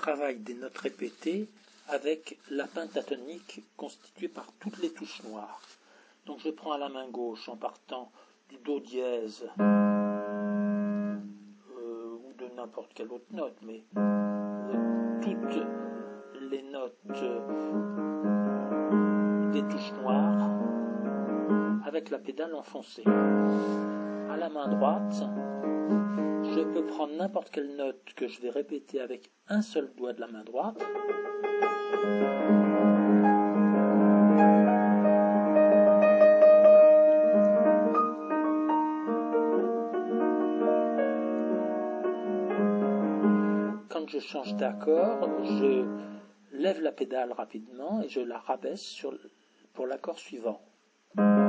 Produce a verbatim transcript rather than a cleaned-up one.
travaille des notes répétées avec la pentatonique constituée par toutes les touches noires. Donc je prends à la main gauche en partant du Do dièse euh, ou de n'importe quelle autre note, mais euh, toutes les notes euh, des touches noires avec la pédale enfoncée. À la main droite, je peux prendre n'importe quelle note que je vais répéter avec un seul doigt de la main droite. Quand je change d'accord, je lève la pédale rapidement et je la rabaisse sur, pour l'accord suivant.